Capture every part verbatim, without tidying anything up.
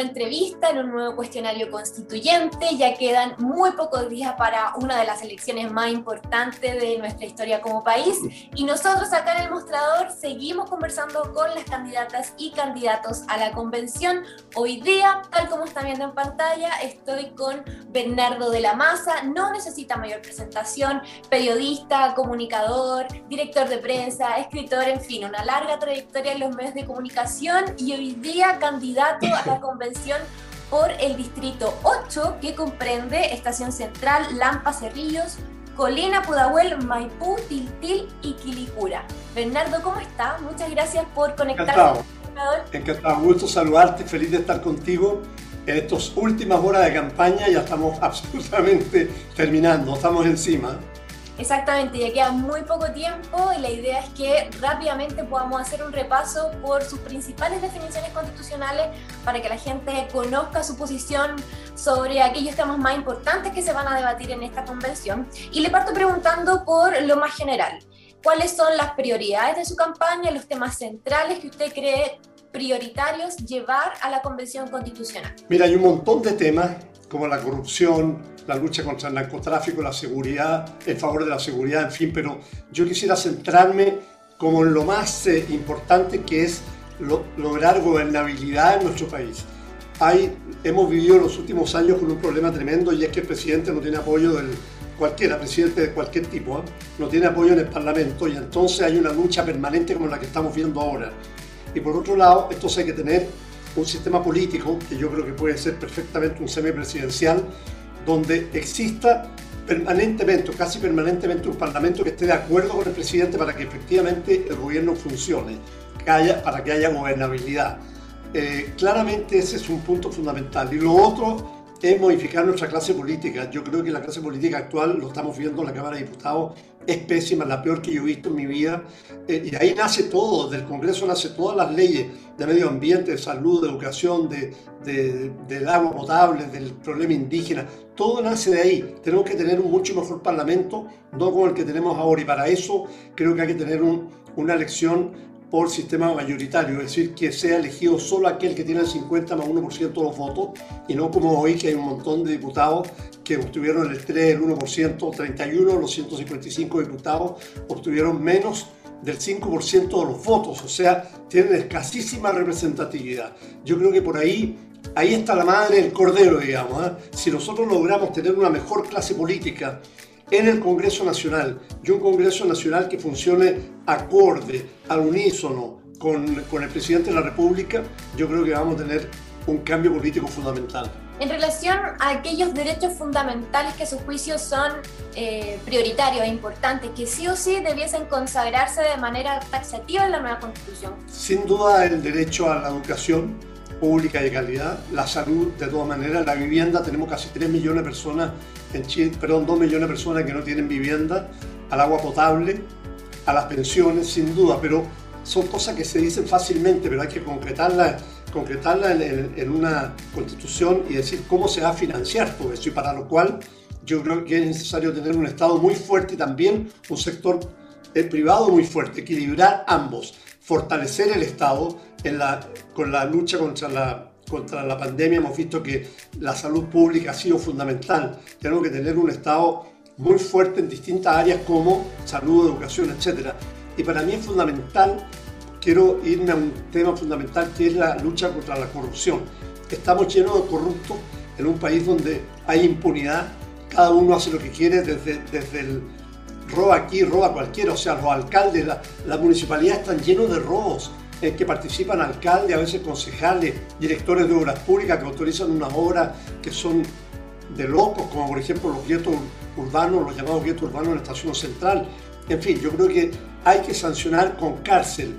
entrevista en un nuevo cuestionario constituyente. Ya quedan muy pocos días para una de las elecciones más importantes de nuestra historia como país y nosotros acá en El Mostrador seguimos conversando con las candidatas y candidatos a la convención. Hoy día, tal como están viendo en pantalla, estoy con Bernardo de la Maza. No necesita mayor presentación: periodista, comunicador, director de prensa, escritor, en fin, una larga trayectoria en los medios de comunicación y hoy día candidato a la convención por el distrito ocho, que comprende Estación Central, Lampa, Cerrillos, Colina, Pudahuel, Maipú, Tiltil y Quilicura. Bernardo, ¿cómo está? Muchas gracias por conectarse. Encantado, encantado, gusto saludarte, feliz de estar contigo. En estas últimas horas de campaña ya estamos absolutamente terminando, estamos encima. Exactamente, ya queda muy poco tiempo y la idea es que rápidamente podamos hacer un repaso por sus principales definiciones constitucionales para que la gente conozca su posición sobre aquellos temas más importantes que se van a debatir en esta convención. Y le parto preguntando por lo más general: ¿cuáles son las prioridades de su campaña, los temas centrales que usted cree prioritarios llevar a la convención constitucional? Mira, hay un montón de temas como la corrupción, la lucha contra el narcotráfico, la seguridad, en favor de la seguridad, en fin, pero yo quisiera centrarme como en lo más eh, importante, que es lo, lograr gobernabilidad en nuestro país. Hay, hemos vivido los últimos años con un problema tremendo y es que el presidente no tiene apoyo del cualquiera, presidente de cualquier tipo, ¿eh? no tiene apoyo en el Parlamento y entonces hay una lucha permanente como la que estamos viendo ahora. Y por otro lado, entonces hay que tener un sistema político, que yo creo que puede ser perfectamente un semipresidencial, donde exista permanentemente, o casi permanentemente, un parlamento que esté de acuerdo con el presidente para que efectivamente el gobierno funcione, que haya, para que haya gobernabilidad. Eh, claramente ese es un punto fundamental. Y lo otro es modificar nuestra clase política. Yo creo que la clase política actual, lo estamos viendo en la Cámara de Diputados, es pésima, la peor que yo he visto en mi vida. Eh, y ahí nace todo, del Congreso nace todas las leyes de medio ambiente, de salud, de educación, de, de, del agua potable, del problema indígena. Todo nace de ahí. Tenemos que tener un mucho mejor parlamento, no como el que tenemos ahora. Y para eso creo que hay que tener un, una elección por sistema mayoritario, es decir, que sea elegido solo aquel que tiene el cincuenta más uno por ciento de los votos y no como hoy, que hay un montón de diputados que obtuvieron el tres, el uno por ciento, treinta y uno de los ciento cincuenta y cinco diputados obtuvieron menos del cinco por ciento de los votos, o sea, tienen escasísima representatividad. Yo creo que por ahí, ahí está la madre del cordero, digamos, ¿eh? Si nosotros logramos tener una mejor clase política en el Congreso Nacional y un Congreso Nacional que funcione acorde, al unísono con, con el presidente de la República, yo creo que vamos a tener un cambio político fundamental. En relación a aquellos derechos fundamentales que a su juicio son eh, prioritarios e importantes, que sí o sí debiesen consagrarse de manera taxativa en la nueva Constitución. Sin duda el derecho a la educación pública y de calidad, la salud de todas maneras, la vivienda, tenemos casi tres millones de personas en Chile, perdón, dos millones de personas que no tienen vivienda, al agua potable, a las pensiones, sin duda, pero son cosas que se dicen fácilmente, pero hay que concretarlas concretarla en, en, en una constitución y decir cómo se va a financiar todo eso, y para lo cual yo creo que es necesario tener un Estado muy fuerte y también un sector eh, privado muy fuerte, equilibrar ambos, fortalecer el Estado en la, con la lucha contra la, contra la pandemia. Hemos visto que la salud pública ha sido fundamental, tenemos que tener un Estado muy fuerte en distintas áreas como salud, educación, etcétera. Y para mí es fundamental, quiero irme a un tema fundamental, que es la lucha contra la corrupción. Estamos llenos de corruptos en un país donde hay impunidad, cada uno hace lo que quiere, desde, desde el roba aquí, roba cualquiera, o sea, los alcaldes, la, la municipalidad están llenos de robos, en que participan alcaldes, a veces concejales, directores de obras públicas que autorizan unas obras que son de locos, como por ejemplo los guetos urbanos, los llamados guetos urbanos en la Estación Central. En fin, yo creo que hay que sancionar con cárcel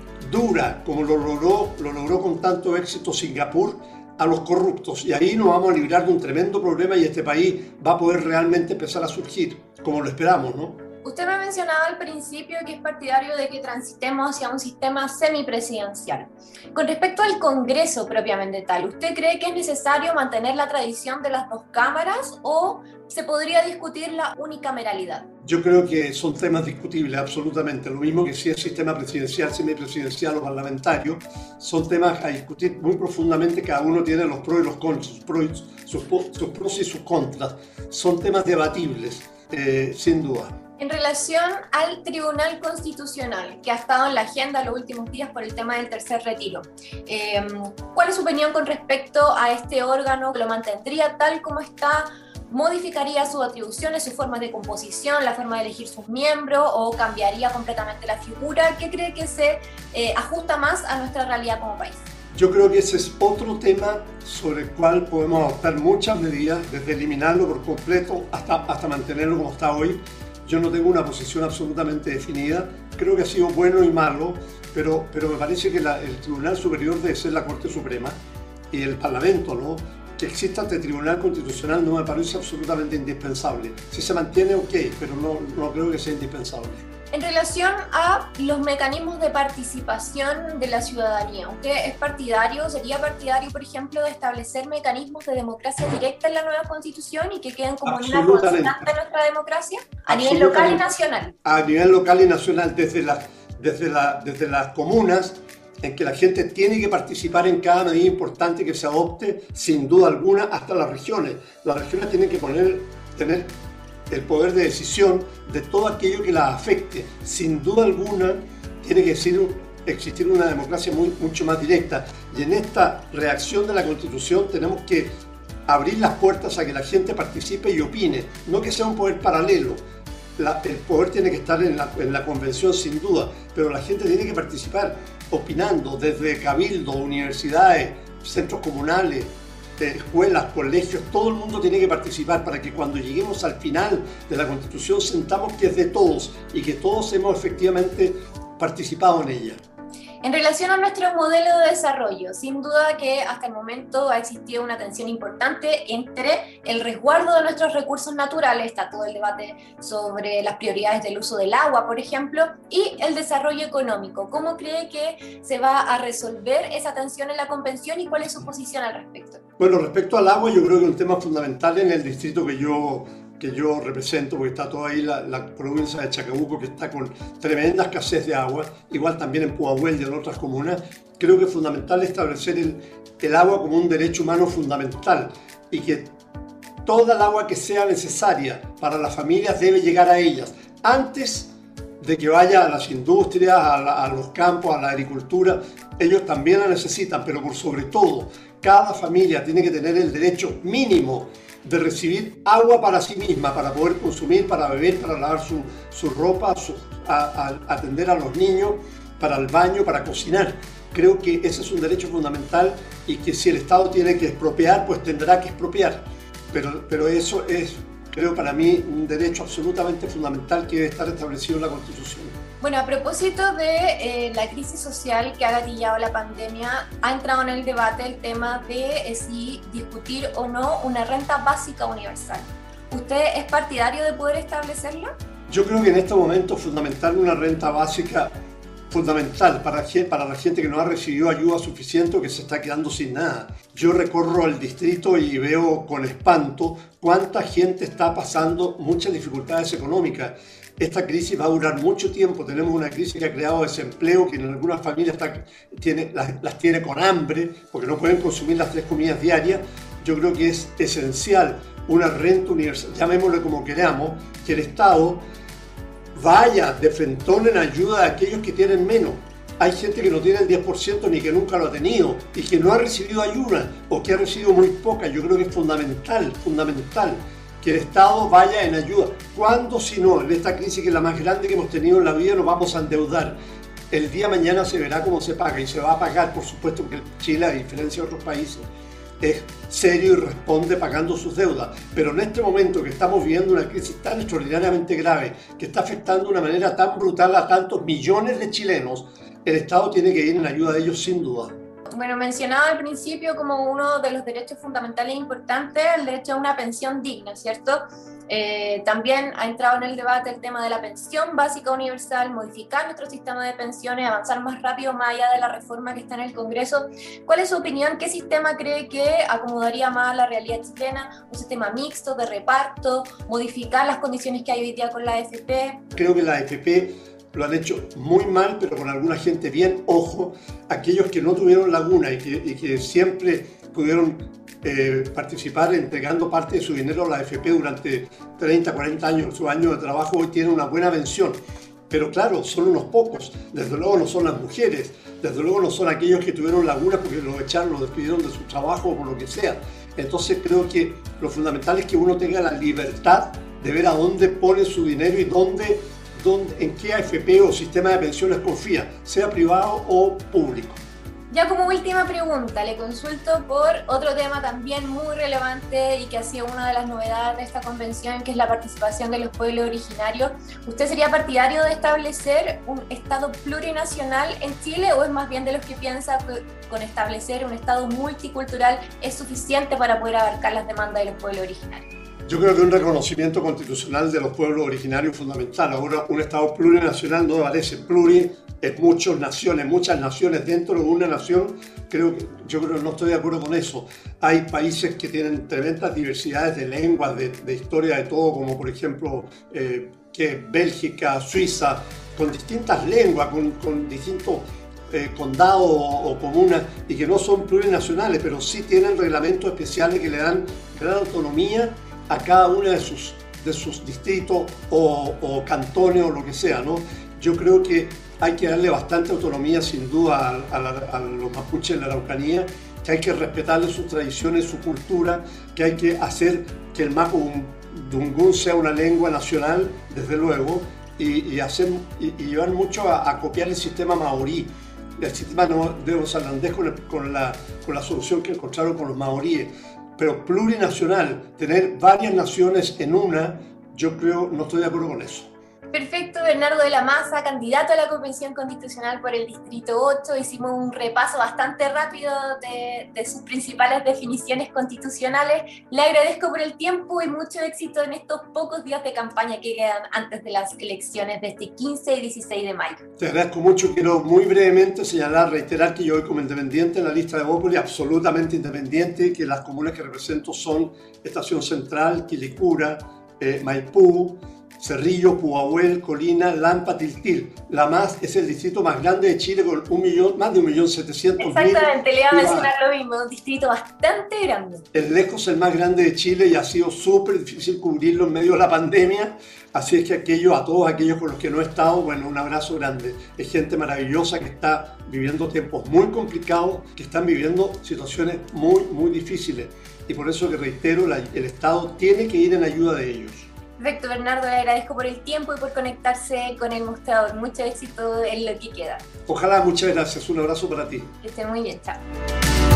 dura, como lo logró, lo logró con tanto éxito Singapur, a los corruptos, y ahí nos vamos a librar de un tremendo problema y este país va a poder realmente empezar a surgir, como lo esperamos, ¿no? Usted me mencionaba al principio que es partidario de que transitemos hacia un sistema semipresidencial. Con respecto al Congreso propiamente tal, ¿usted cree que es necesario mantener la tradición de las dos cámaras o se podría discutir la unicameralidad? Yo creo que son temas discutibles absolutamente. Lo mismo que si es sistema presidencial, semipresidencial o parlamentario, son temas a discutir muy profundamente. Cada uno tiene los pros y los contras, sus pros, sus, sus pros y sus contras. Son temas debatibles, eh, sin duda. En relación al Tribunal Constitucional, que ha estado en la agenda los últimos días por el tema del tercer retiro, eh, ¿cuál es su opinión con respecto a este órgano? ¿Lo mantendría tal como está? ¿Modificaría sus atribuciones, su forma de composición, la forma de elegir sus miembros o cambiaría completamente la figura? ¿Qué cree que se eh, ajusta más a nuestra realidad como país? Yo creo que ese es otro tema sobre el cual podemos adoptar muchas medidas, desde eliminarlo por completo hasta, hasta mantenerlo como está hoy. Yo no tengo una posición absolutamente definida, creo que ha sido bueno y malo, pero, pero me parece que la, el Tribunal Superior debe ser la Corte Suprema y el Parlamento, ¿no? Que exista este Tribunal Constitucional no me parece absolutamente indispensable. Si se mantiene, ok, pero no, no creo que sea indispensable. En relación a los mecanismos de participación de la ciudadanía, ¿usted es partidario, sería partidario, por ejemplo, de establecer mecanismos de democracia directa en la nueva Constitución y que queden como una constante de nuestra democracia a nivel local y nacional? A nivel local y nacional, desde, la, desde, la, desde las comunas, en que la gente tiene que participar en cada medida importante que se adopte, sin duda alguna, hasta las regiones. Las regiones tienen que poner, tener el poder de decisión de todo aquello que las afecte. Sin duda alguna, tiene que existir, existir una democracia muy, mucho más directa. Y en esta reacción de la Constitución tenemos que abrir las puertas a que la gente participe y opine, no que sea un poder paralelo. La, el poder tiene que estar en la, en la convención sin duda, pero la gente tiene que participar opinando desde cabildo, universidades, centros comunales, escuelas, colegios, todo el mundo tiene que participar para que cuando lleguemos al final de la Constitución sentamos que es de todos y que todos hemos efectivamente participado en ella. En relación a nuestro modelo de desarrollo, sin duda que hasta el momento ha existido una tensión importante entre el resguardo de nuestros recursos naturales, está todo el debate sobre las prioridades del uso del agua, por ejemplo, y el desarrollo económico. ¿Cómo cree que se va a resolver esa tensión en la convención y cuál es su posición al respecto? Bueno, respecto al agua, yo creo que es un tema fundamental en el distrito que yo... que yo represento, porque está toda ahí la, la provincia de Chacabuco, que está con tremenda escasez de agua, igual también en Pudahuel y en otras comunas. Creo que es fundamental establecer el, el agua como un derecho humano fundamental y que toda el agua que sea necesaria para las familias debe llegar a ellas, antes de que vaya a las industrias, a, la, a los campos, a la agricultura. Ellos también la necesitan, pero por sobre todo, cada familia tiene que tener el derecho mínimo de recibir agua para sí misma, para poder consumir, para beber, para lavar su, su ropa, su, a, a atender a los niños, para el baño, para cocinar. Creo que ese es un derecho fundamental y que si el Estado tiene que expropiar, pues tendrá que expropiar. Pero, pero eso es, creo para mí, un derecho absolutamente fundamental que debe estar establecido en la Constitución. Bueno, a propósito de eh, la crisis social que ha gatillado la pandemia, ha entrado en el debate el tema de eh, si discutir o no una renta básica universal. ¿Usted es partidario de poder establecerla? Yo creo que en este momento es fundamental una renta básica fundamental para, para la gente que no ha recibido ayuda suficiente o que se está quedando sin nada. Yo recorro el distrito y veo con espanto cuánta gente está pasando muchas dificultades económicas. Esta crisis va a durar mucho tiempo. Tenemos una crisis que ha creado desempleo, que en algunas familias está, tiene, las, las tiene con hambre, porque no pueden consumir las tres comidas diarias. Yo creo que es esencial una renta universal, llamémosle como queramos, que el Estado vaya de frentón en ayuda a aquellos que tienen menos. Hay gente que no tiene el diez por ciento ni que nunca lo ha tenido y que no ha recibido ayuda o que ha recibido muy poca. Yo creo que es fundamental, fundamental que el Estado vaya en ayuda. ¿Cuándo si no? En esta crisis que es la más grande que hemos tenido en la vida nos vamos a endeudar. El día de mañana se verá cómo se paga y se va a pagar, por supuesto que Chile, a diferencia de otros países, es serio y responde pagando sus deudas. Pero en este momento que estamos viviendo una crisis tan extraordinariamente grave, que está afectando de una manera tan brutal a tantos millones de chilenos, el Estado tiene que ir en ayuda de ellos sin duda. Bueno, mencionaba al principio como uno de los derechos fundamentales importantes el derecho a una pensión digna, ¿cierto? Eh, también ha entrado en el debate el tema de la pensión básica universal, modificar nuestro sistema de pensiones, avanzar más rápido más allá de la reforma que está en el Congreso. ¿Cuál es su opinión? ¿Qué sistema cree que acomodaría más a la realidad chilena? ¿Un sistema mixto, de reparto? ¿Modificar las condiciones que hay hoy día con la A F P? Creo que la A F P lo han hecho muy mal, pero con alguna gente bien. Ojo, aquellos que no tuvieron laguna y que, y que siempre pudieron eh, participar entregando parte de su dinero a la A F P durante treinta, cuarenta años, su año de trabajo, hoy tienen una buena pensión. Pero claro, son unos pocos. Desde luego no son las mujeres, desde luego no son aquellos que tuvieron laguna porque lo echaron, lo despidieron de su trabajo o por lo que sea. Entonces creo que lo fundamental es que uno tenga la libertad de ver a dónde pone su dinero y dónde en qué A F P o sistema de pensiones confía, sea privado o público. Ya como última pregunta, le consulto por otro tema también muy relevante y que ha sido una de las novedades de esta convención, que es la participación de los pueblos originarios. ¿Usted sería partidario de establecer un Estado plurinacional en Chile o es más bien de los que piensa que con establecer un Estado multicultural es suficiente para poder abarcar las demandas de los pueblos originarios? Yo creo que un reconocimiento constitucional de los pueblos originarios es fundamental. Ahora, un Estado plurinacional no parece pluri, es muchas naciones, muchas naciones dentro de una nación. Creo que, yo creo que no estoy de acuerdo con eso. Hay países que tienen tremendas diversidades de lenguas, de, de historia, de todo, como por ejemplo eh, que Bélgica, Suiza, con distintas lenguas, con, con distintos eh, condados o, o comunas, y que no son plurinacionales, pero sí tienen reglamentos especiales que le dan gran autonomía a cada uno de sus, de sus distritos o, o cantones o lo que sea, ¿no? Yo creo que hay que darle bastante autonomía sin duda a, a, la, a los mapuches en la Araucanía, que hay que respetarle sus tradiciones, su cultura, que hay que hacer que el mapudungún sea una lengua nacional, desde luego, y, y, hacer, y, y llevar mucho a, a copiar el sistema maorí, el sistema neozelandés con, con, la, con la solución que encontraron con los maoríes. Pero plurinacional, tener varias naciones en una, yo creo, no estoy de acuerdo con eso. Perfecto, Bernardo de la Maza, candidato a la Convención Constitucional por el Distrito ocho. Hicimos un repaso bastante rápido de, de sus principales definiciones constitucionales. Le agradezco por el tiempo y mucho éxito en estos pocos días de campaña que quedan antes de las elecciones de este quince y dieciséis de mayo. Te agradezco mucho. Quiero muy brevemente señalar, reiterar que yo voy como independiente en la lista de Bópoli, absolutamente independiente, que las comunas que represento son Estación Central, Quilicura, eh, Maipú, Cerrillo, Pudahuel, Colina, Lampa, Tiltil. La Más es el distrito más grande de Chile con un millón, más de un millón setecientos mil. Exactamente, le iba a mencionar lo mismo, un distrito bastante grande. Es lejos el más grande de Chile y ha sido súper difícil cubrirlo en medio de la pandemia. Así es que aquello, a todos aquellos con los que no he estado, bueno, un abrazo grande. Es gente maravillosa que está viviendo tiempos muy complicados, que están viviendo situaciones muy, muy difíciles. Y por eso que reitero, la, el Estado tiene que ir en ayuda de ellos. Perfecto, Bernardo, le agradezco por el tiempo y por conectarse con el mostrador. Mucho éxito en lo que queda. Ojalá, muchas gracias. Un abrazo para ti. Que esté muy bien, chao.